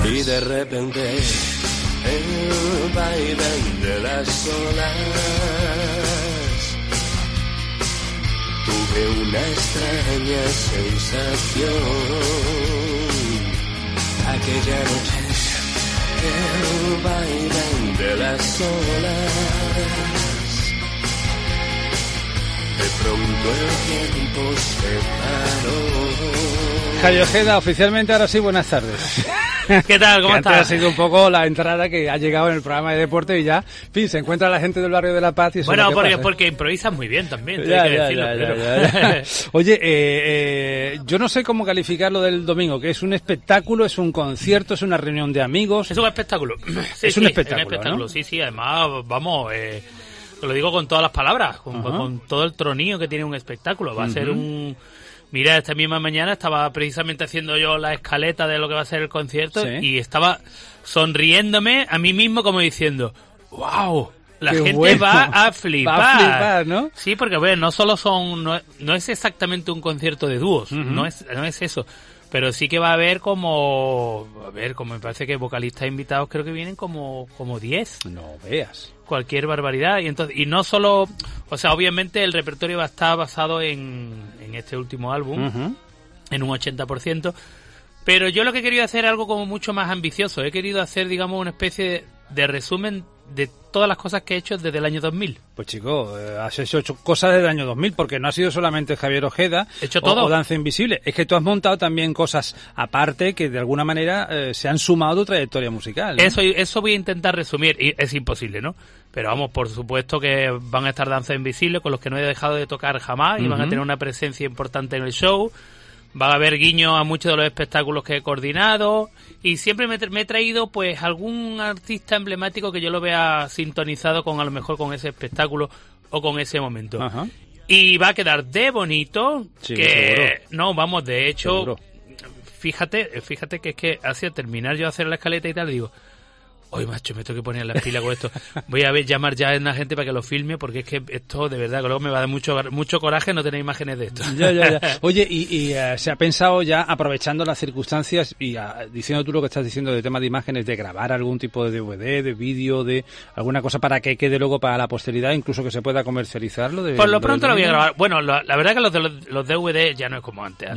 Y de repente el vaivén de las olas, tuve una extraña sensación aquella noche. El vaivén de las olas, de pronto el tiempo se paró. Javi Ojeda, oficialmente ahora sí, buenas tardes. ¿Qué tal? ¿Cómo estás? Ha sido un poco la entrada que ha llegado en el programa de deporte y ya, en fin, se encuentra la gente del barrio de La Paz y eso. Bueno, es lo que pasa, porque improvisas muy bien también, ya, hay que ya, decirlo. ya. Oye, yo no sé cómo calificar lo del domingo, que es un espectáculo, es un concierto, es una reunión de amigos. Es un espectáculo. Sí, es un espectáculo, ¿no? Sí, además, vamos, lo digo con todas las palabras, con todo el tronío que tiene un espectáculo. Va a ser un... Mira, esta misma mañana estaba precisamente haciendo yo la escaleta de lo que va a ser el concierto, ¿sí? Y estaba sonriéndome a mí mismo como diciendo, ¡wow! La Qué gente bueno. va a flipar. Va a flipar, ¿no? Sí, porque bueno, no solo no es exactamente un concierto de dúos, no es eso. Pero sí que va a haber como me parece que vocalistas invitados creo que vienen como 10. No veas. Cualquier barbaridad. Y no solo, o sea, obviamente el repertorio va a estar basado en este último álbum, en un 80%. Pero yo lo que he querido hacer es algo como mucho más ambicioso. He querido hacer, digamos, una especie de resumen de todas las cosas que he hecho desde el año 2000. Pues chico, has hecho cosas desde el año 2000, porque no ha sido solamente Javier Ojeda hecho todo. O Danza Invisible. Es que tú has montado también cosas aparte que de alguna manera se han sumado a tu trayectoria musical, ¿no? Eso voy a intentar resumir, y es imposible, ¿no? Pero vamos, por supuesto que van a estar Danza Invisible, con los que no he dejado de tocar jamás, y van a tener una presencia importante en el show. Va a haber guiño a muchos de los espectáculos que he coordinado y siempre me he traído pues algún artista emblemático que yo lo vea sintonizado con a lo mejor con ese espectáculo o con ese momento. Ajá. Y va a quedar de bonito, sí, que seguro. No, vamos, de hecho, seguro. Fíjate que es que hacia terminar yo hacer la escaleta y tal, digo, oye, macho, me tengo que poner las pilas con esto. Voy a llamar ya a la gente para que lo filme, porque es que esto, de verdad, que luego me va a dar mucho coraje no tener imágenes de esto. Ya. Oye, y se ha pensado ya, aprovechando las circunstancias y diciendo tú lo que estás diciendo de tema de imágenes, de grabar algún tipo de DVD, de vídeo, de alguna cosa para que quede luego para la posteridad, incluso que se pueda comercializarlo. Por lo pronto lo voy a grabar. Bueno, la verdad que los DVD ya no es como antes.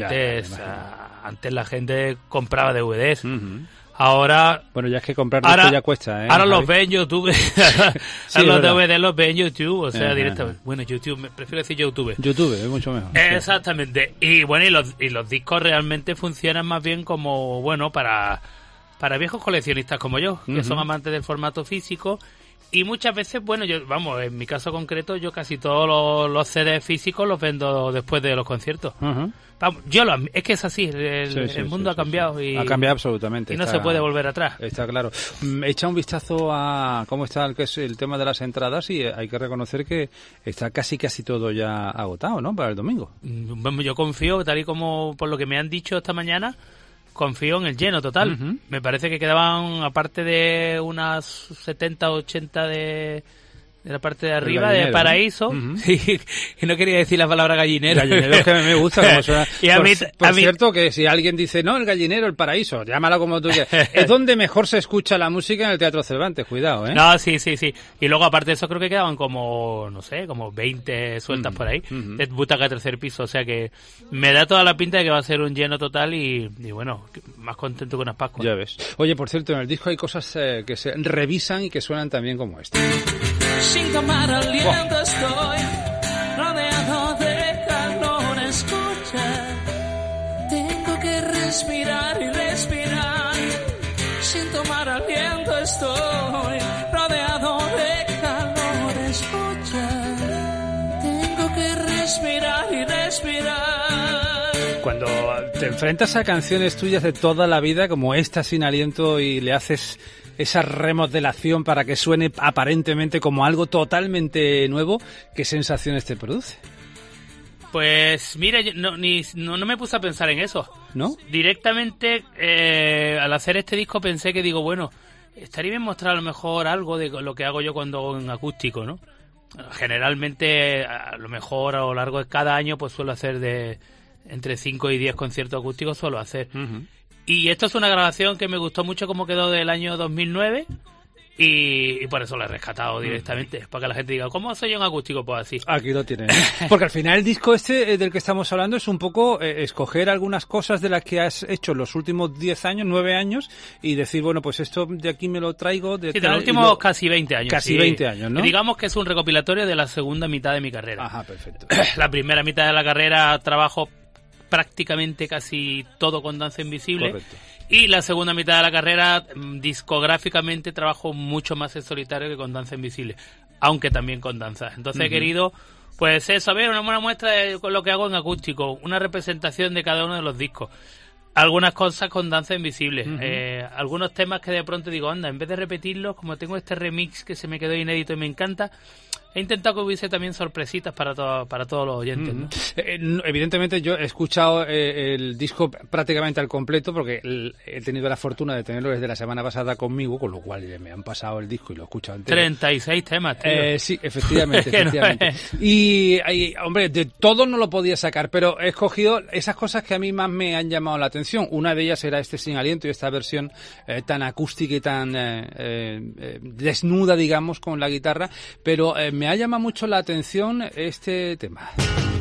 Antes la gente compraba DVDs. Ahora... Bueno, ya es que comprar esto ya cuesta, ¿eh? Ahora los ve en YouTube. Sí, los DVD los ve en YouTube, o sea, directamente. Bueno, YouTube, prefiero decir YouTube. YouTube, es mucho mejor. Exactamente. Y bueno, y los discos realmente funcionan más bien como, bueno, para viejos coleccionistas como yo, que son amantes del formato físico. Y muchas veces, bueno, en mi caso concreto, yo casi todos los CDs físicos los vendo después de los conciertos. Vamos, es que es así, el mundo ha cambiado. Sí. Ha cambiado absolutamente. Y no se puede volver atrás. Está claro. Echa un vistazo a cómo está el tema de las entradas y hay que reconocer que está casi todo ya agotado, ¿no? Para el domingo. Yo confío, tal y como por lo que me han dicho esta mañana, confío en el lleno total. Me parece que quedaban, aparte de unas 70 o 80 de la parte de arriba, de Paraíso. Y no quería decir la palabra gallinero. Gallinero es que me gusta como suena. Y por cierto, que si alguien dice, no, el gallinero, el Paraíso, llámalo como tú quieras. Es donde mejor se escucha la música en el Teatro Cervantes, cuidado, ¿eh? No, sí. Y luego, aparte de eso, creo que quedaban como 20 sueltas por ahí. De butaca tercer piso, o sea que me da toda la pinta de que va a ser un lleno total y bueno, más contento que unas Pascuas. Ya ves. Oye, por cierto, en el disco hay cosas que se revisan y que suenan también como esta. Sin tomar aliento estoy rodeado de calor, escucha. Tengo que respirar y respirar. Sin tomar aliento estoy rodeado de calor, escucha. Tengo que respirar y respirar. Cuando te enfrentas a canciones tuyas de toda la vida como esta sin aliento y le haces esa remodelación para que suene aparentemente como algo totalmente nuevo, ¿qué sensaciones te produce? Pues mira, no me puse a pensar en eso. ¿No? Directamente, al hacer este disco pensé que bueno, estaría bien mostrar a lo mejor algo de lo que hago yo cuando hago en acústico, ¿no? Generalmente, a lo mejor a lo largo de cada año, pues suelo hacer entre 5 y 10 conciertos acústicos, suelo hacer. Y esto es una grabación que me gustó mucho como quedó del año 2009 y por eso la he rescatado directamente, para que la gente diga, ¿cómo soy yo en acústico? Pues así. Aquí lo tienes. Porque al final el disco del que estamos hablando es un poco escoger algunas cosas de las que has hecho los últimos 10 años, 9 años y decir, bueno, pues esto de aquí me lo traigo. De los últimos casi 20 años. Casi 20 años, ¿no? Digamos que es un recopilatorio de la segunda mitad de mi carrera. Ajá, perfecto. La primera mitad de la carrera trabajo prácticamente casi todo con Danza Invisible. Correcto. Y la segunda mitad de la carrera, discográficamente, trabajo mucho más en solitario que con Danza Invisible, aunque también con danza. Entonces he querido, pues eso, ver una buena muestra de lo que hago en acústico, una representación de cada uno de los discos. Algunas cosas con Danza Invisible, algunos temas que de pronto digo, anda, en vez de repetirlos, como tengo este remix que se me quedó inédito y me encanta, he intentado que hubiese también sorpresitas para todos los oyentes, ¿no? Evidentemente yo he escuchado el disco prácticamente al completo porque he tenido la fortuna de tenerlo desde la semana pasada conmigo, con lo cual me han pasado el disco y lo he escuchado entero. 36 temas, tío. Sí, efectivamente. Y, hombre, de todo no lo podía sacar, pero he escogido esas cosas que a mí más me han llamado la atención. Una de ellas era este Sin Aliento y esta versión tan acústica y tan desnuda, digamos, con la guitarra, pero me ha llamado mucho la atención este tema.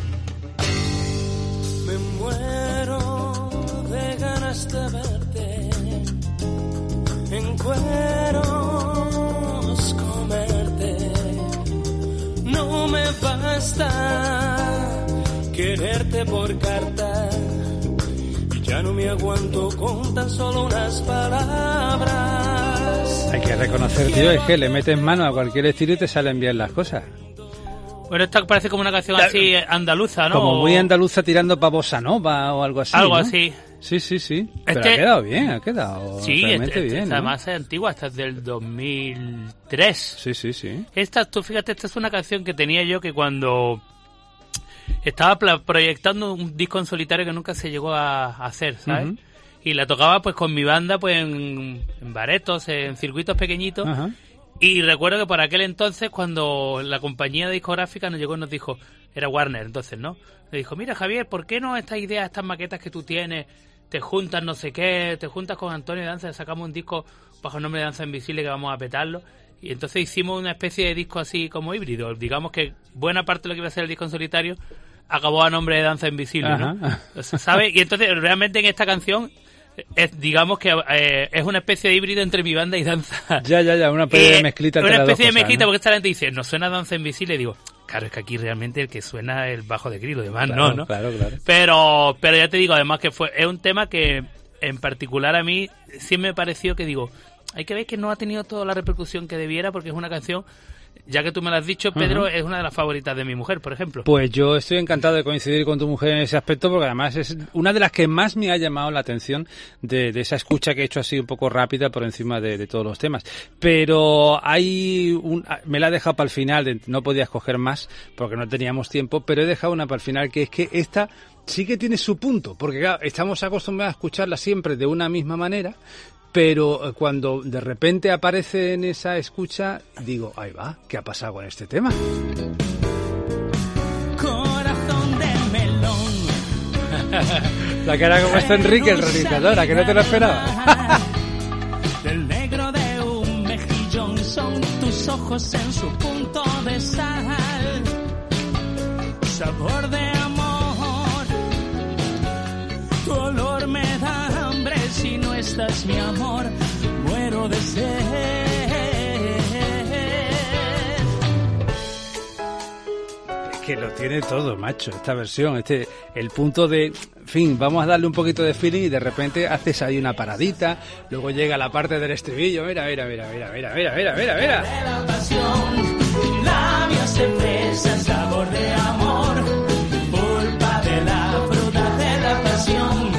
Me muero de ganas de verte en cueros, comerte. No me basta quererte por carta y ya no me aguanto con tan solo unas palabras. Hay que reconocer, tío, es que le metes mano a cualquier estilo y te salen bien las cosas. Bueno, esta parece como una canción así andaluza, ¿no? Como muy andaluza tirando pa' bossa nova o algo así, algo, ¿no? Así. Sí. Pero ha quedado bien, ha quedado realmente bien, ¿no? Además es antigua, esta es del 2003. Sí. Tú fíjate, esta es una canción que tenía yo que cuando estaba proyectando un disco en solitario que nunca se llegó a hacer, ¿sabes? Y la tocaba pues con mi banda pues en baretos, en circuitos pequeñitos. Ajá. Y recuerdo que por aquel entonces, cuando la compañía discográfica nos llegó y nos dijo, era Warner entonces, ¿no? Le dijo, mira Javier, ¿por qué no estas ideas, estas maquetas que tú tienes, te juntas no sé qué, te juntas con Antonio de Danza, sacamos un disco bajo el nombre de Danza Invisible que vamos a petarlo? Y entonces hicimos una especie de disco así como híbrido. Digamos que buena parte de lo que iba a ser el disco en solitario acabó a nombre de Danza Invisible, ¿no? ¿Sabes? Y entonces realmente en esta canción digamos que es una especie de híbrido entre mi banda y danza. Ya, una especie de mezclita. Una especie de mezclita, ¿no? Porque esta gente dice, ¿nos suena Danza Invisible? Y digo, claro, es que aquí realmente el que suena es el bajo de Grillo, además claro, ¿no? Claro. Pero ya te digo, además que es un tema que en particular a mí sí me pareció que digo, hay que ver que no ha tenido toda la repercusión que debiera porque es una canción, ya que tú me lo has dicho, Pedro, es una de las favoritas de mi mujer, por ejemplo. Pues yo estoy encantado de coincidir con tu mujer en ese aspecto, porque además es una de las que más me ha llamado la atención de esa escucha que he hecho así un poco rápida por encima de todos los temas. Pero me la he dejado para el final, no podía escoger más porque no teníamos tiempo, pero he dejado una para el final, que es que esta sí que tiene su punto, porque claro, estamos acostumbrados a escucharla siempre de una misma manera, pero cuando de repente aparece en esa escucha, digo, ahí va, ¿qué ha pasado con este tema? Corazón de melón. La cara como está Enrique, el realizador, ¿a que no te lo esperaba? Del negro de un mejillón son tus ojos en su punto de sal. Sabor de amor, tu olor me da hambre. Si no estás, mi amor, muero de sed. Es que lo tiene todo, macho, esta versión, el punto de, en fin, vamos a darle un poquito de feeling y de repente haces ahí una paradita, luego llega la parte del estribillo, mira. De la pasión, labios de fresa, sabor de amor, pulpa de la fruta de la pasión.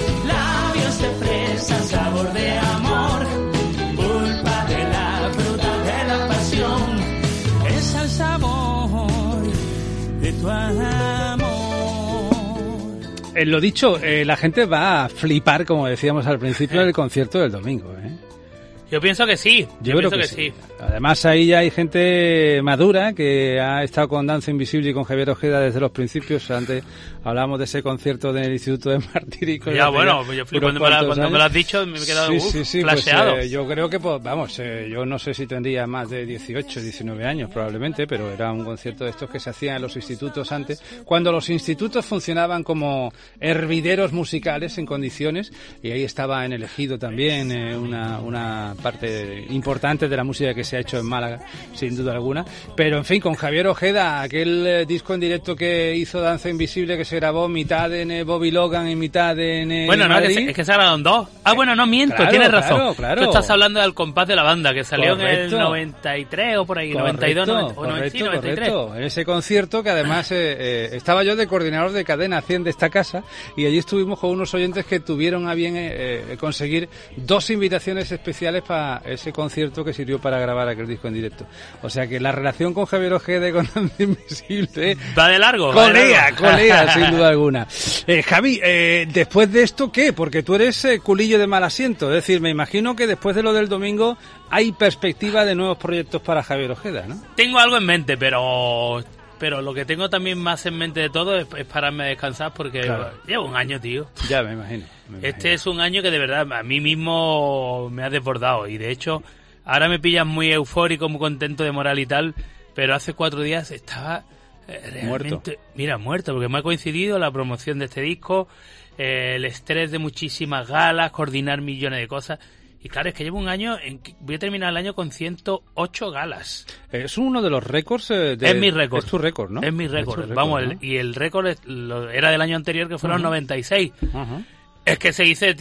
Sabor de amor, pulpa de la fruta de la pasión, es el sabor de tu amor. Lo dicho, la gente va a flipar, como decíamos al principio, del concierto del domingo, ¿eh? Yo pienso que sí. Yo creo que sí. Además, ahí ya hay gente madura que ha estado con Danza Invisible y con Javier Ojeda desde los principios. Antes hablábamos de ese concierto del Instituto de Martírico. Ya, bueno, yo cuando me lo has dicho me he quedado flasheado. Pues, yo creo que, yo no sé si tendría más de 18, 19 años probablemente, pero era un concierto de estos que se hacían en los institutos antes, cuando los institutos funcionaban como hervideros musicales en condiciones, y ahí estaba en el Ejido también una parte importante de la música que se ha hecho en Málaga, sin duda alguna. Pero en fin, con Javier Ojeda, aquel disco en directo que hizo Danza Invisible, que se grabó mitad en Bobby Logan y mitad en bueno, Madrid. No, es que se grabaron dos. Bueno, no miento, claro, tienes razón. Claro. Tú estás hablando del compás de la banda, que salió Correcto. En el 93 o por ahí, Correcto, 92, correcto, 93. En ese concierto que además estaba yo de coordinador de Cadena 100 de esta casa, y allí estuvimos con unos oyentes que tuvieron a bien conseguir 2 invitaciones especiales para ese concierto que sirvió para grabar aquel disco en directo. O sea que la relación con Javier Ojeda y con Danza Invisible va de largo. Colea, sin duda alguna. Javi, después de esto, ¿qué? Porque tú eres culillo de mal asiento. Es decir, me imagino que después de lo del domingo hay perspectiva de nuevos proyectos para Javier Ojeda, ¿no? Tengo algo en mente, pero lo que tengo también más en mente de todo es pararme a descansar, porque llevo un año, tío. Ya, me imagino. Este es un año que de verdad a mí mismo me ha desbordado, y de hecho ahora me pillas muy eufórico, muy contento de moral y tal, pero hace 4 días estaba realmente muerto, porque me ha coincidido la promoción de este disco, el estrés de muchísimas galas, coordinar millones de cosas. Y claro, es que llevo un año, voy a terminar el año con 108 galas. Es uno de los récords. Es mi récord. Es tu récord, ¿no? Es mi récord. Vamos, ¿no? Y el récord era del año anterior, que fueron 96. Es que se dice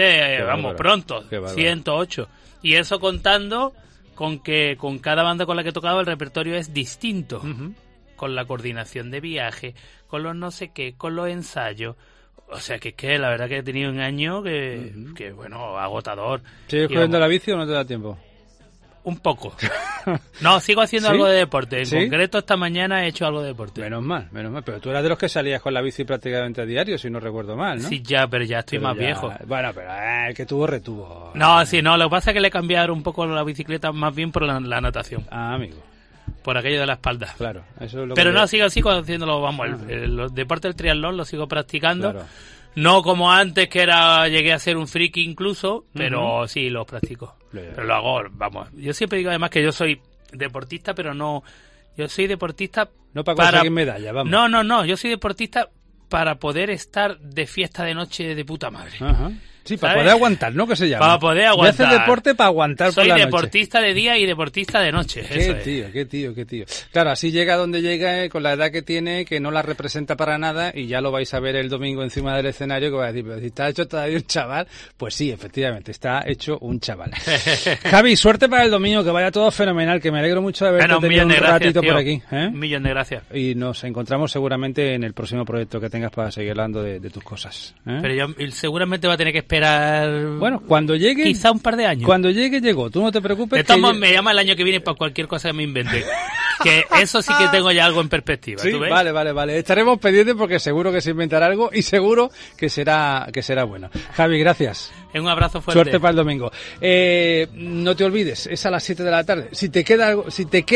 pronto, 108. Y eso contando con que con cada banda con la que he tocado el repertorio es distinto. Con la coordinación de viaje, con los no sé qué, con los ensayos. O sea, que la verdad que he tenido un año que bueno, agotador. ¿Sigues cogiendo la bici o no te da tiempo? Un poco. No, sigo haciendo algo de deporte. En concreto, esta mañana he hecho algo de deporte. Menos mal. Pero tú eras de los que salías con la bici prácticamente a diario, si no recuerdo mal, ¿no? Sí, pero ya estoy más viejo. Bueno, pero el que tuvo, retuvo. No, lo que pasa es que le he cambiado un poco la bicicleta, más bien por la natación. Ah, amigo. Por aquello de la espalda. Claro, eso es lo pero no, sigo haciéndolo, el deporte del triatlón lo sigo practicando. Claro. No como antes, que llegué a ser un friki incluso, pero sí, lo practico. Pero lo hago, yo siempre digo además que yo soy deportista, pero no, yo soy deportista no para conseguir medalla, vamos. No, yo soy deportista para poder estar de fiesta de noche de puta madre. Ajá. Sí, para poder aguantar, ¿no? Que se llama. Para poder aguantar. Y haces deporte para aguantar por la noche. Soy deportista de día y deportista de noche. Qué tío. Claro, así llega donde llega, con la edad que tiene, que no la representa para nada, y ya lo vais a ver el domingo encima del escenario, que vais a decir, pero si está hecho todavía un chaval, pues sí, efectivamente, está hecho un chaval. Javi, suerte para el domingo, que vaya todo fenomenal, que me alegro mucho de haberte tenido un ratito por aquí. Un millón de gracias. Y nos encontramos seguramente en el próximo proyecto que tengas para seguir hablando de tus cosas. Pero yo seguramente va a tener que esperar. Bueno, cuando llegue. Quizá un par de años. Cuando llegue, llegó. Tú no te preocupes. De todos modos, me llama el año que viene para cualquier cosa que me invente. Que eso sí que tengo ya algo en perspectiva. Sí, ¿tú ves? Vale. Estaremos pendientes porque seguro que se inventará algo y seguro que será bueno. Javi, gracias. Un abrazo fuerte. Suerte para el domingo. No te olvides, es a las 7 de la tarde. Si te queda, o si le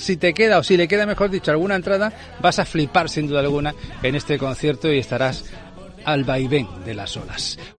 queda, mejor dicho, alguna entrada, vas a flipar sin duda alguna en este concierto y estarás al vaivén de las olas.